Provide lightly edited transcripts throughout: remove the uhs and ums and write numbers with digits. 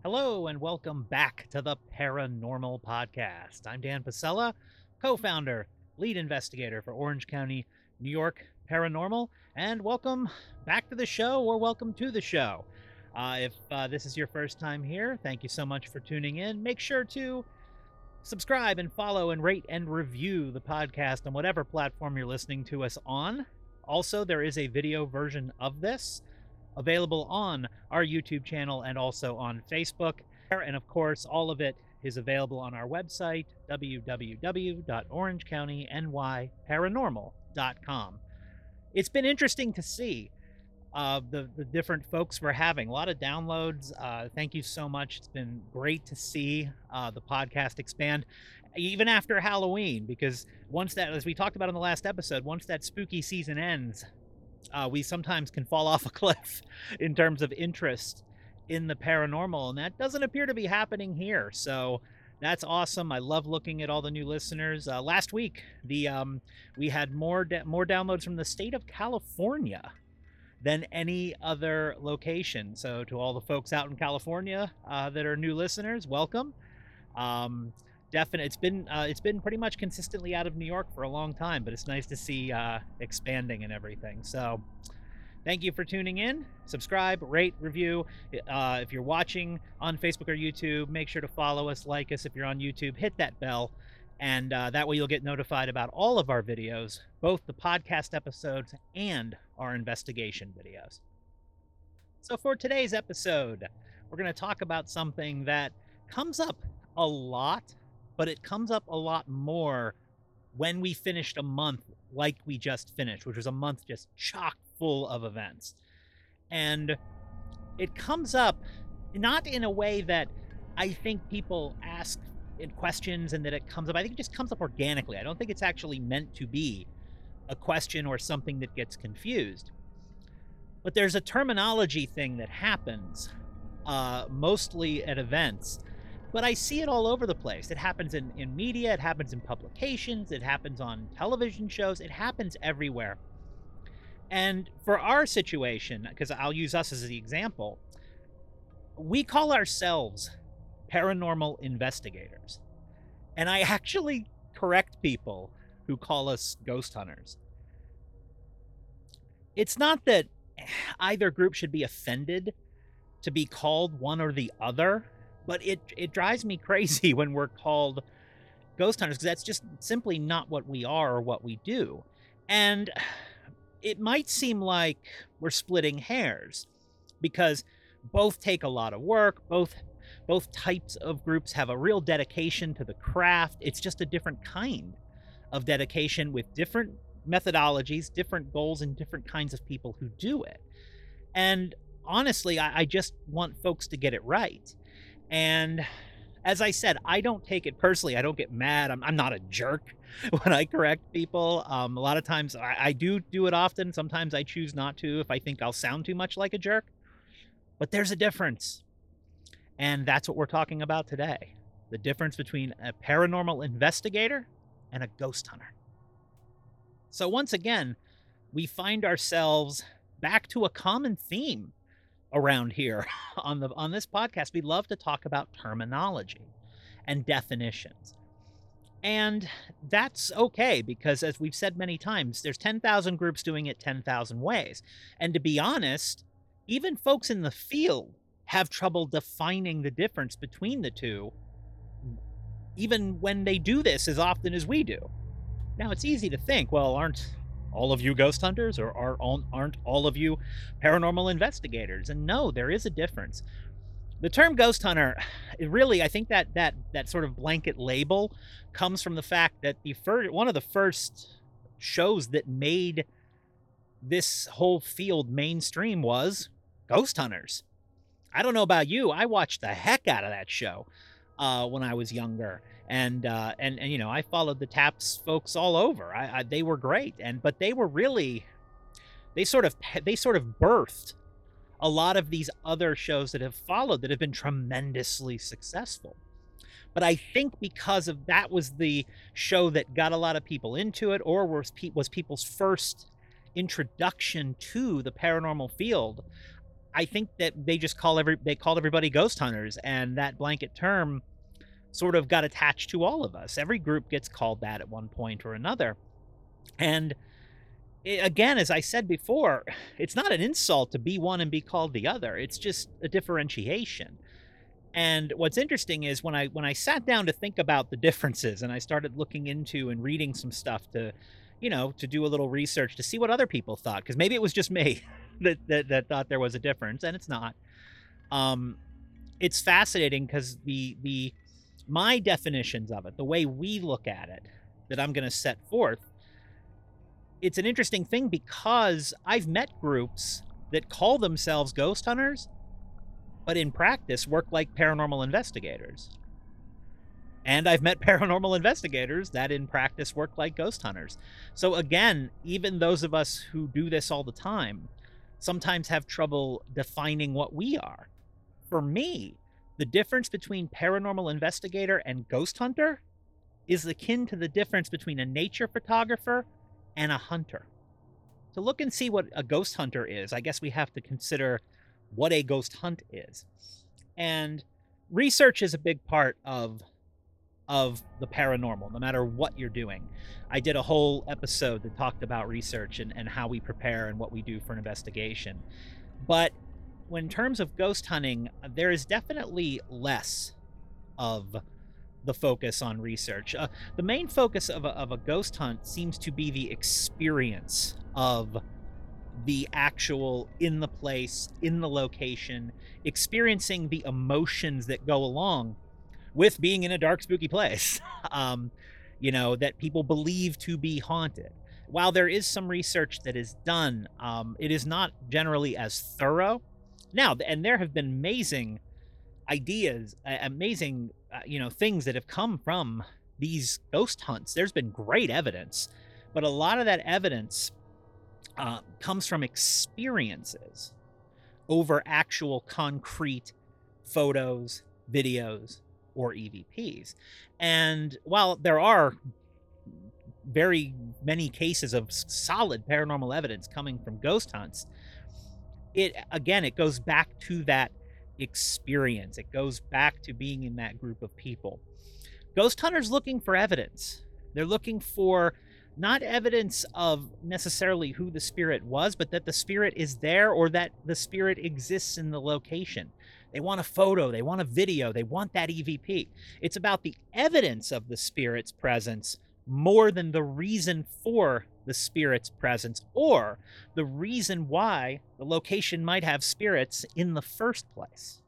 Hello and welcome back to the Paranormal Podcast. I'm Dan Pasella, co-founder, lead investigator for Orange County, New York Paranormal, and welcome back to the show or welcome to the show. If this is your first time here, thank you so much for tuning in. Make sure to subscribe and follow and rate and review the podcast on whatever platform you're listening to us on. Also, there is a video version of this available on our YouTube channel and also on Facebook. And of course, all of it is available on our website, www.orangecountanyparanormal.com. It's been interesting to see the different folks we're having. A lot of downloads. Thank you so much. It's been great to see the podcast expand even after Halloween, because once that, as we talked about in the last episode, once that spooky season ends, we sometimes can fall off a cliff in terms of interest in the paranormal, and that doesn't appear to be happening here. So that's awesome. I love looking at all the new listeners. Last week, we had more downloads from the state of California than any other location. So to all the folks out in California that are new listeners, welcome. It's been pretty much consistently out of New York for a long time, but it's nice to see expanding and everything. So thank you for tuning in. Subscribe, rate, review. If you're watching on Facebook or YouTube, make sure to follow us, like us. If you're on YouTube, hit that bell, and that way you'll get notified about all of our videos, both the podcast episodes and our investigation videos. So for today's episode, we're going to talk about something that comes up a lot, but it comes up a lot more when we finished a month like we just finished, which was a month just chock full of events. And it comes up not in a way that I think people ask in questions and that it comes up. I think it just comes up organically. I don't think it's actually meant to be a question or something that gets confused. But there's a terminology thing that happens mostly at events, but I see it all over the place. It happens in media, it happens in publications, it happens on television shows, it happens everywhere. And for our situation, because I'll use us as the example, we call ourselves paranormal investigators. And I actually correct people who call us ghost hunters. It's not that either group should be offended to be called one or the other, but it drives me crazy when we're called ghost hunters, because that's just simply not what we are or what we do. And it might seem like we're splitting hairs, because both take a lot of work, both types of groups have a real dedication to the craft. It's just a different kind of dedication with different methodologies, different goals, and different kinds of people who do it. And honestly, I just want folks to get it right. And as I said, I don't take it personally. I don't get mad. I'm not a jerk when I correct people. A lot of times I do it often. Sometimes I choose not to if I think I'll sound too much like a jerk. But there's a difference. And that's what we're talking about today. The difference between a paranormal investigator and a ghost hunter. So once again, we find ourselves back to a common theme around here on this podcast. We love to talk about terminology and definitions. And that's okay, because as we've said many times, there's 10,000 groups doing it 10,000 ways. And to be honest, even folks in the field have trouble defining the difference between the two, even when they do this as often as we do. Now, it's easy to think, well, aren't all of you ghost hunters, or aren't all of you paranormal investigators? And no, there is a difference. The term ghost hunter, I think that sort of blanket label comes from the fact that one of the first shows that made this whole field mainstream was Ghost Hunters. I don't know about you, I watched the heck out of that show when I was younger. And you know, I followed the TAPS folks all over. They were great, but they were really, they sort of birthed a lot of these other shows that have followed that have been tremendously successful. But I think because of that was the show that got a lot of people into it, or was people's first introduction to the paranormal field, I think that they called everybody ghost hunters, and that blanket term sort of got attached to all of us. Every group gets called that at one point or another. And again, as I said before, it's not an insult to be one and be called the other. It's just a differentiation. And what's interesting is when I sat down to think about the differences and I started looking into and reading some stuff to, to do a little research to see what other people thought, because maybe it was just me that thought there was a difference, and it's not. Um, it's fascinating because the my definitions of it, the way we look at it, that I'm going to set forth, it's an interesting thing because I've met groups that call themselves ghost hunters, but in practice work like paranormal investigators. And I've met paranormal investigators that in practice work like ghost hunters. So again, even those of us who do this all the time sometimes have trouble defining what we are. For me, the difference between paranormal investigator and ghost hunter is akin to the difference between a nature photographer and a hunter. To look and see what a ghost hunter is, I guess we have to consider what a ghost hunt is. And research is a big part of the paranormal, no matter what you're doing. I did a whole episode that talked about research and how we prepare and what we do for an investigation. But when in terms of ghost hunting, there is definitely less of the focus on research. The main focus of a ghost hunt seems to be the experience of the actual in the place, in the location, experiencing the emotions that go along with being in a dark, spooky place, that people believe to be haunted. While there is some research that is done, it is not generally as thorough. Now, and there have been amazing ideas, amazing, things that have come from these ghost hunts. There's been great evidence, but a lot of that evidence comes from experiences over actual concrete photos, videos, or EVPs. And while there are very many cases of solid paranormal evidence coming from ghost hunts, it goes back to that experience. It goes back to being in that group of people. Ghost hunters looking for evidence. They're looking for not evidence of necessarily who the spirit was, but that the spirit is there or that the spirit exists in the location. They want a photo, they want a video, they want that EVP. It's about the evidence of the spirit's presence more than the reason for the spirit's presence or the reason why the location might have spirits in the first place.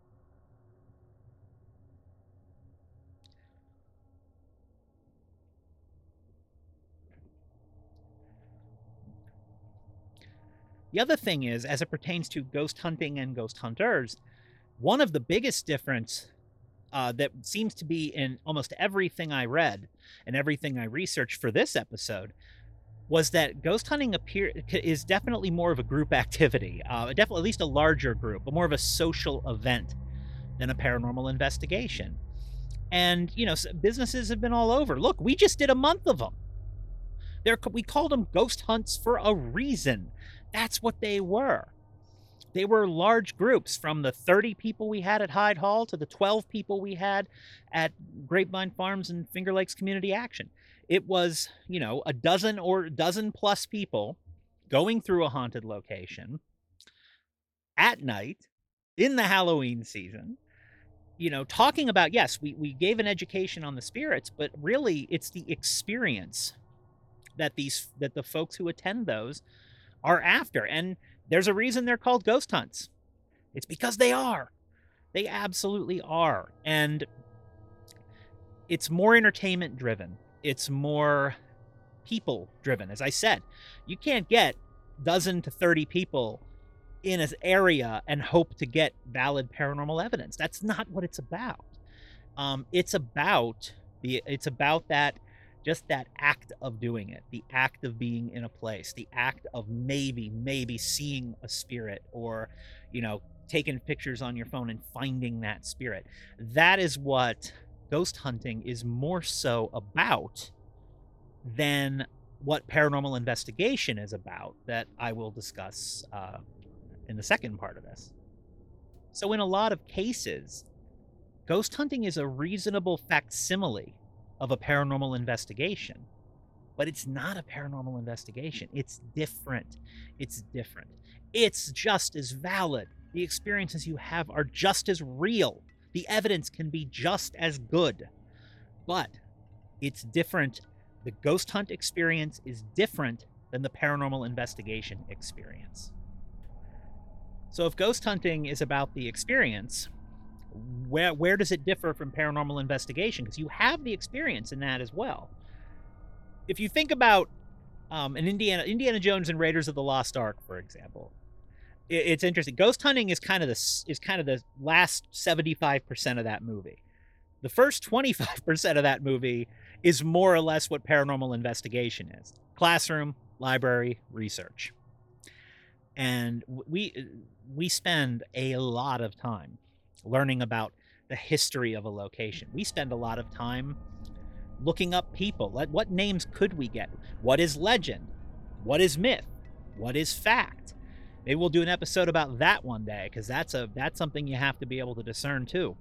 The other thing is, as it pertains to ghost hunting and ghost hunters, one of the biggest difference that seems to be in almost everything I read and everything I researched for this episode was that ghost hunting is definitely more of a group activity, definitely at least a larger group, but more of a social event than a paranormal investigation. And businesses have been all over. Look, we just did a month of them. We called them ghost hunts for a reason. That's what they were. They were large groups, from the 30 people we had at Hyde Hall to the 12 people we had at Grapevine Farms and Finger Lakes Community Action. It was, a dozen or dozen plus people going through a haunted location at night in the Halloween season, talking about, yes, we gave an education on the spirits, but really it's the experience that the folks who attend those are after. And there's a reason they're called ghost hunts. It's because they are. They absolutely are. And it's more entertainment driven. It's more people driven. As I said, you can't get dozen to 30 people in an area and hope to get valid paranormal evidence. That's not what it's about. It's about that, just that act of doing it, the act of being in a place, the act of maybe seeing a spirit, or taking pictures on your phone and finding that spirit. That is what ghost hunting is more so about than what paranormal investigation is about, that I will discuss in the second part of this. So in a lot of cases, ghost hunting is a reasonable facsimile of a paranormal investigation, but it's not a paranormal investigation. It's different. It's different. It's just as valid. The experiences you have are just as real. The evidence can be just as good, but it's different. The ghost hunt experience is different than the paranormal investigation experience. So if ghost hunting is about the experience, where does it differ from paranormal investigation? Because you have the experience in that as well. If you think about an Indiana Jones and Raiders of the Lost Ark, for example, it's interesting. Ghost hunting is kind of the last 75% of that movie. The first 25% of that movie is more or less what paranormal investigation is: classroom, library, research. And we spend a lot of time learning about the history of a location. We spend a lot of time looking up people. What names could we get? What is legend? What is myth? What is fact? Maybe we'll do an episode about that one day, because that's something you have to be able to discern too.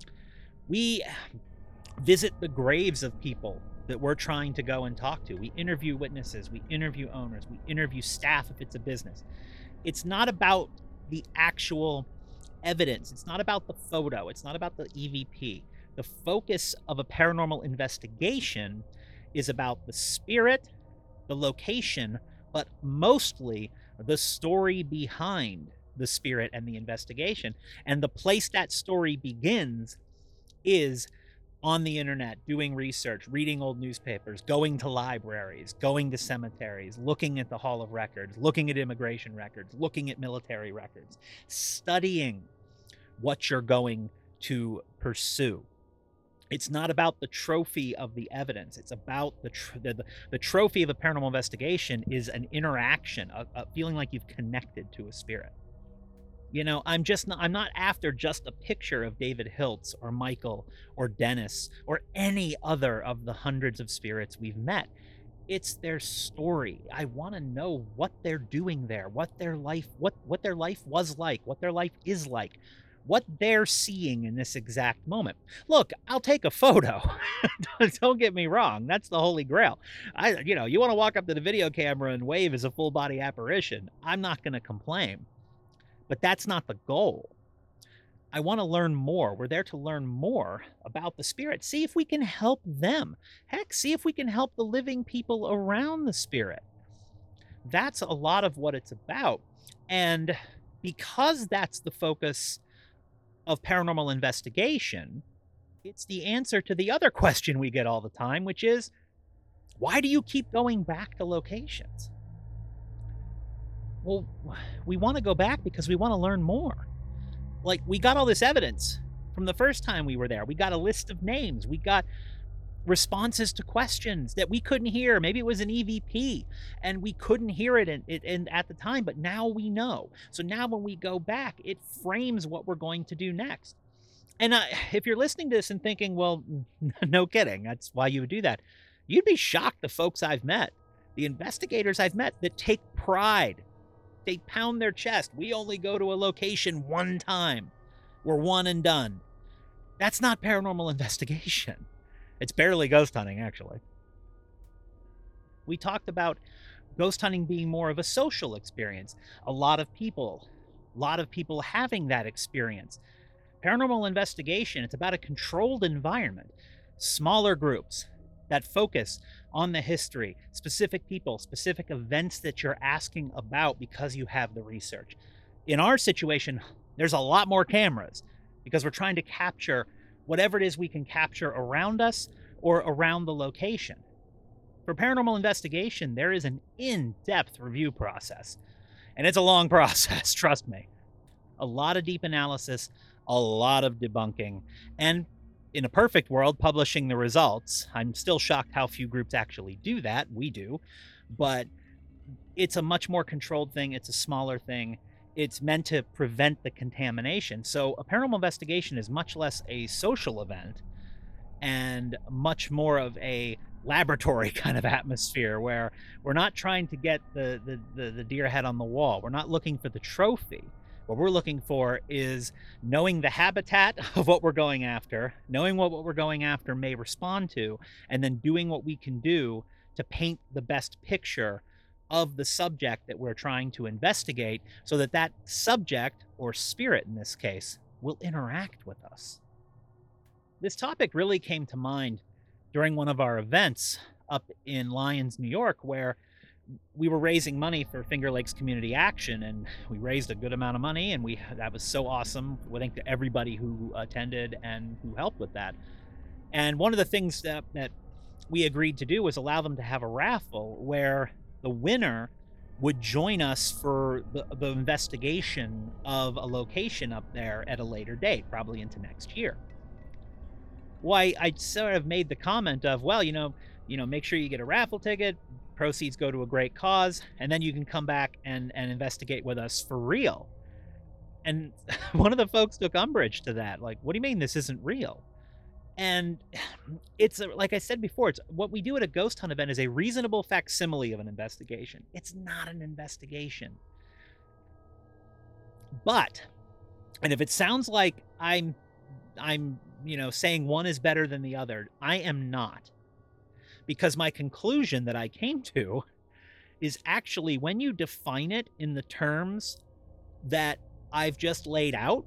We visit the graves of people that we're trying to go and talk to. We interview witnesses, we interview owners, we interview staff if it's a business. It's not about the actual evidence. It's not about the photo. It's not about the EVP. The focus of a paranormal investigation is about the spirit, the location, but mostly the story behind the spirit and the investigation. And the place that story begins is on the internet, doing research, reading old newspapers, going to libraries, going to cemeteries, looking at the Hall of Records, looking at immigration records, looking at military records, studying what you're going to pursue. It's not about the trophy of the evidence. It's about the trophy of a paranormal investigation is an interaction, a feeling like you've connected to a spirit. You know, I'm not after just a picture of David Hiltz or Michael or Dennis or any other of the hundreds of spirits we've met. It's their story. I want to know what they're doing there, what their life was like, what their life is like, what they're seeing in this exact moment. Look, I'll take a photo. Don't get me wrong. That's the holy grail. You want to walk up to the video camera and wave as a full body apparition. I'm not going to complain. But that's not the goal. I want to learn more. We're there to learn more about the spirit. See if we can help them. Heck, see if we can help the living people around the spirit. That's a lot of what it's about. And because that's the focus of paranormal investigation, it's the answer to the other question we get all the time, which is, why do you keep going back to locations? Well, we want to go back because we want to learn more. Like, we got all this evidence from the first time we were there. We got a list of names. We got responses to questions that we couldn't hear. Maybe it was an EVP and we couldn't hear it at the time, but now we know. So now when we go back, it frames what we're going to do next. And if you're listening to this and thinking, well, no kidding, that's why you would do that, you'd be shocked the folks I've met, the investigators I've met that take pride. They pound their chest. We only go to a location one time. We're one and done. That's not paranormal investigation. It's barely ghost hunting, actually. We talked about ghost hunting being more of a social experience. A lot of people having that experience. Paranormal investigation, it's about a controlled environment. Smaller groups that focus on the history, specific people, specific events that you're asking about because you have the research. In our situation, there's a lot more cameras because we're trying to capture whatever it is we can capture around us or around the location. For paranormal investigation, there is an in-depth review process, and it's a long process, trust me. A lot of deep analysis, a lot of debunking, and in a perfect world, publishing the results. I'm still shocked how few groups actually do that. We do. But it's a much more controlled thing. It's a smaller thing. It's meant to prevent the contamination. So a paranormal investigation is much less a social event and much more of a laboratory kind of atmosphere where we're not trying to get the deer head on the wall. We're not looking for the trophy. What we're looking for is knowing the habitat of what we're going after, knowing what we're going after may respond to, and then doing what we can do to paint the best picture of the subject that we're trying to investigate so that that subject, or spirit in this case, will interact with us. This topic really came to mind during one of our events up in Lyons, New York, where we were raising money for Finger Lakes Community Action, and we raised a good amount of money, and that was so awesome. I think to everybody who attended and who helped with that. And one of the things that we agreed to do was allow them to have a raffle where the winner would join us for the investigation of a location up there at a later date, probably into next year. Well, I sort of made the comment of, well, make sure you get a raffle ticket, proceeds go to a great cause, and then you can come back and investigate with us for real. And one of the folks took umbrage to that. Like, what do you mean this isn't real? And it's like I said before, it's what we do at a ghost hunt event is a reasonable facsimile of an investigation. It's not an investigation. But, and if it sounds like I'm saying one is better than the other, I am not. Because my conclusion that I came to is actually when you define it in the terms that I've just laid out,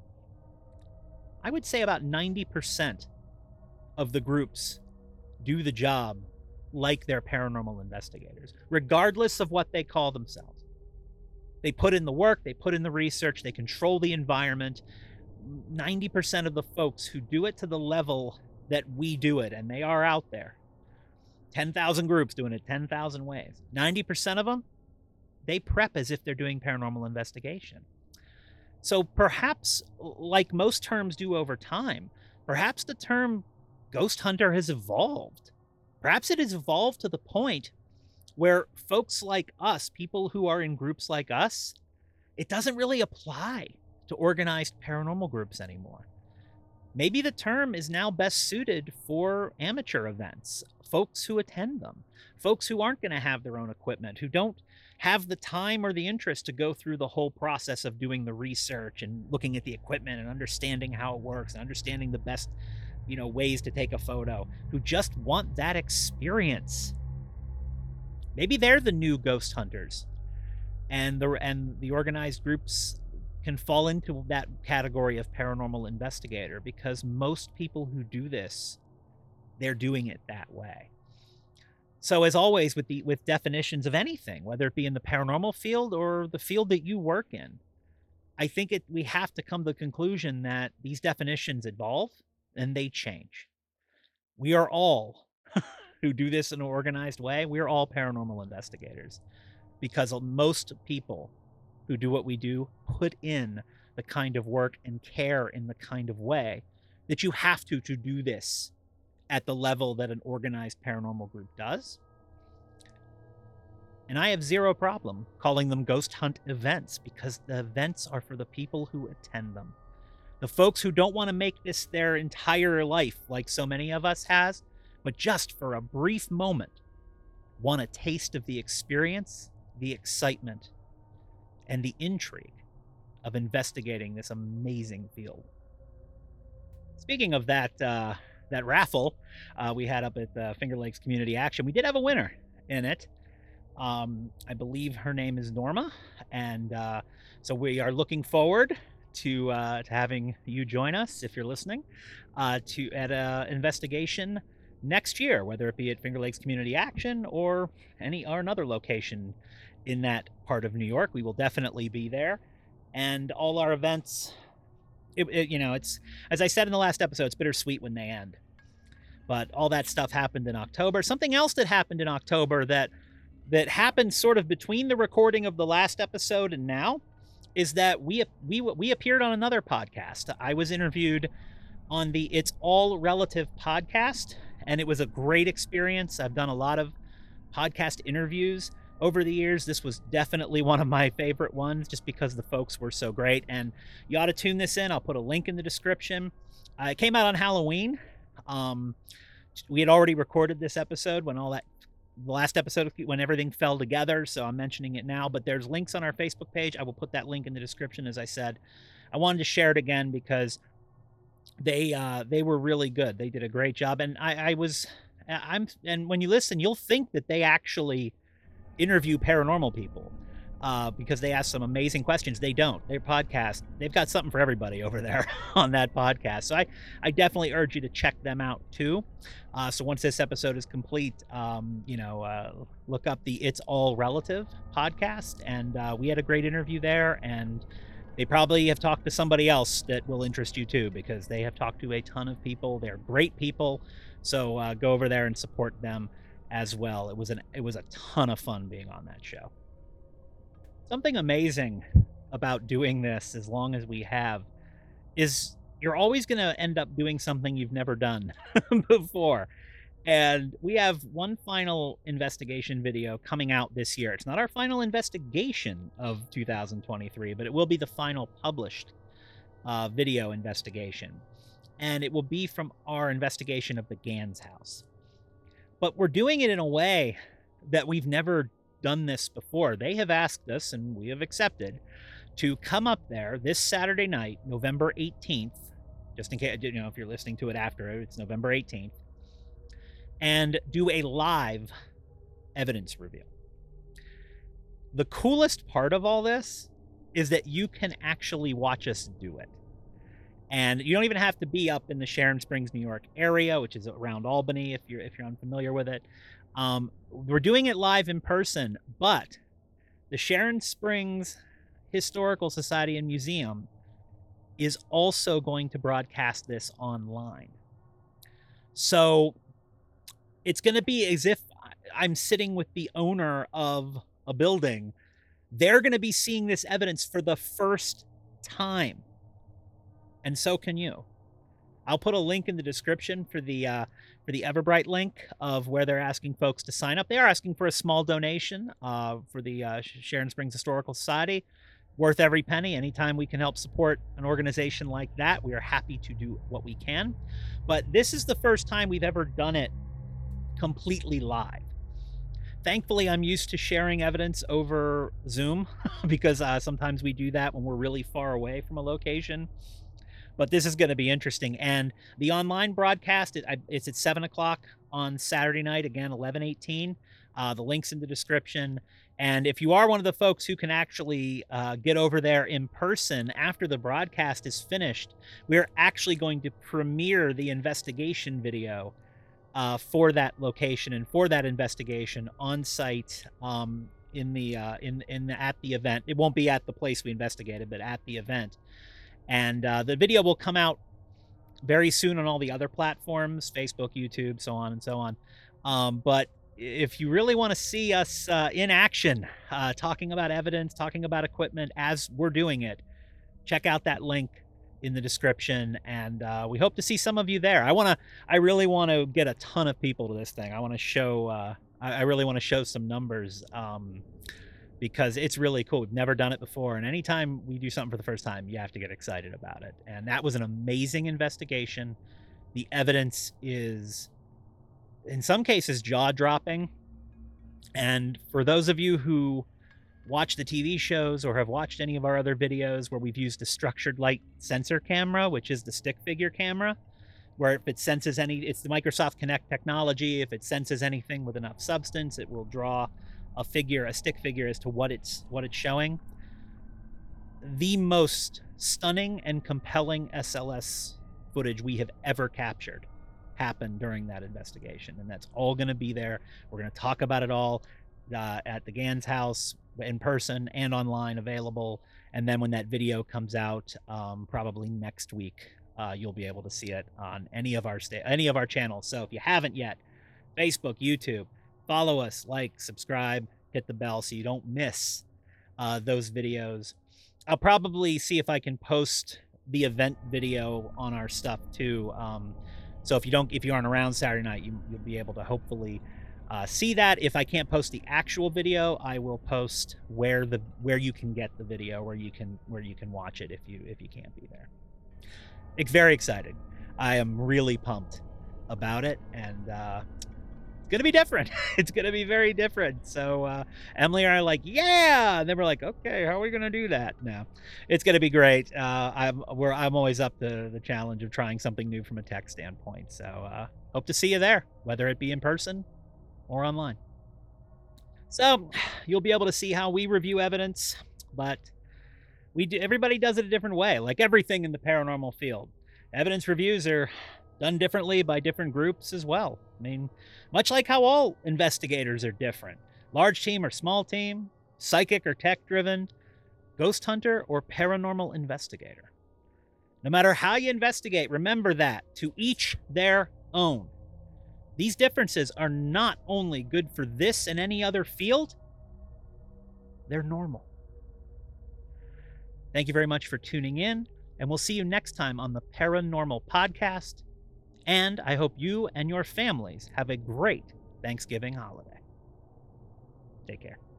I would say about 90% of the groups do the job like they're paranormal investigators, regardless of what they call themselves. They put in the work, they put in the research, they control the environment. 90% of the folks who do it to the level that we do it, and they are out there, 10,000 groups doing it 10,000 ways. 90% of them, they prep as if they're doing paranormal investigation. So perhaps, like most terms do over time, perhaps the term ghost hunter has evolved. Perhaps it has evolved to the point where folks like us, people who are in groups like us, it doesn't really apply to organized paranormal groups anymore. Maybe the term is now best suited for amateur events, folks who attend them, folks who aren't going to have their own equipment, who don't have the time or the interest to go through the whole process of doing the research and looking at the equipment and understanding how it works and understanding the best, ways to take a photo, who just want that experience. Maybe they're the new ghost hunters, and the organized groups can fall into that category of paranormal investigator, because most people who do this, they're doing it that way. So as always with definitions of anything, whether it be in the paranormal field or the field that you work in, I think we have to come to the conclusion that these definitions evolve and they change. We are all who do this in an organized way, we're all paranormal investigators, because most people who do what we do put in the kind of work and care in the kind of way that you have to do this at the level that an organized paranormal group does. And I have zero problem calling them ghost hunt events, because the events are for the people who attend them. The folks who don't want to make this their entire life like so many of us has, but just for a brief moment want a taste of the experience, the excitement, and the intrigue of investigating this amazing field. Speaking of that raffle we had up at the Finger Lakes Community Action, we did have a winner in it. I believe her name is Norma, and so we are looking forward to having you join us, if you're listening, at an investigation next year, whether it be at Finger Lakes Community Action or another location in that part of New York. We will definitely be there, and all our events. It's, as I said in the last episode, it's bittersweet when they end. But all that stuff happened in October. Something else that happened in October that happened sort of between the recording of the last episode and now is that we appeared on another podcast. I was interviewed on the It's All Relative podcast, and it was a great experience. I've done a lot of podcast interviews over the years. This was definitely one of my favorite ones, just because the folks were so great. And you ought to tune this in. I'll put a link in the description. It came out on Halloween. we had already recorded this episode when the last episode when everything fell together, so I'm mentioning it now. But there's links on our Facebook page. I will put that link in the description, as I said. I wanted to share it again because they were really good. They did a great job, and and when you listen, you'll think that they actually interview paranormal people. Because they ask some amazing questions. They don't. Their podcast, they've got something for everybody over there on that podcast. So I definitely urge you to check them out too. So once this episode is complete, look up the It's All Relative podcast. And we had a great interview there. And they probably have talked to somebody else that will interest you too, because they have talked to a ton of people. They're great people. So go over there and support them as well. It was a ton of fun being on that show. Something amazing about doing this, as long as we have, is you're always going to end up doing something you've never done before. And we have one final investigation video coming out this year. It's not our final investigation of 2023, but it will be the final published video investigation. And it will be from our investigation of the Gans house. But we're doing it in a way that we've never done this before. They have asked us, and we have accepted, to come up there this Saturday night, November 18th, just in case, if you're listening to it after it's November 18th, and do a live evidence reveal. The coolest part of all this is that you can actually watch us do it. And you don't even have to be up in the Sharon Springs, New York area, which is around Albany, if you're unfamiliar with it. We're doing it live in person, but the Sharon Springs Historical Society and Museum is also going to broadcast this online. So it's going to be as if I'm sitting with the owner of a building. They're going to be seeing this evidence for the first time. And so can you. I'll put a link in the description for the Everbright link of where they're asking folks to sign up. They are asking for a small donation for the Sharon Springs Historical Society. Worth every penny. Anytime we can help support an organization like that, we are happy to do what we can. But this is the first time we've ever done it completely live. Thankfully, I'm used to sharing evidence over Zoom because sometimes we do that when we're really far away from a location. But this is going to be interesting. And the online broadcast, it's at 7 o'clock on Saturday night, again, 11/18. The link's in the description. And if you are one of the folks who can actually get over there in person after the broadcast is finished, we're actually going to premiere the investigation video for that location and for that investigation on site at the event. It won't be at the place we investigated, but at the event. And the video will come out very soon on all the other platforms, Facebook, YouTube, so on and so on. But if you really want to see us in action, talking about evidence, talking about equipment as we're doing it, check out that link in the description. And we hope to see some of you there. I really want to get a ton of people to this thing. I want to show, I really want to show some numbers. Because it's really cool. We've never done it before. And anytime we do something for the first time, you have to get excited about it. And that was an amazing investigation. The evidence is, in some cases, jaw-dropping. And for those of you who watch the TV shows or have watched any of our other videos where we've used a structured light sensor camera, which is the stick figure camera, where if it senses it's the Microsoft Kinect technology. If it senses anything with enough substance, it will draw a stick figure as to what it's showing. The most stunning and compelling SLS footage we have ever captured happened during that investigation, and that's all going to be there. We're going to talk about it all at the Gans house in person and online available. And then when that video comes out, probably next week, you'll be able to see it on any of our channels. So if you haven't yet, Facebook, YouTube, follow us, like, subscribe, hit the bell so you don't miss those videos. I'll probably see if I can post the event video on our stuff too. So if you aren't around Saturday night, you'll be able to hopefully see that. If I can't post the actual video, I will post where you can get the video, where you can watch it if you can't be there. It's very excited. I am really pumped about it, and it's gonna be different. It's gonna be very different. So Emily and I are like, yeah, and then we're like, okay, how are we gonna do that? No, it's gonna be great. I'm always up to the challenge of trying something new from a tech standpoint. So hope to see you there, whether it be in person or online. So you'll be able to see how we review evidence, but everybody does it a different way, like everything in the paranormal field. Evidence reviews are done differently by different groups as well. I mean, much like how all investigators are different. Large team or small team, psychic or tech driven, ghost hunter or paranormal investigator. No matter how you investigate, remember that to each their own. These differences are not only good for this and any other field, they're normal. Thank you very much for tuning in, and we'll see you next time on the Paranormal Podcast. And I hope you and your families have a great Thanksgiving holiday. Take care.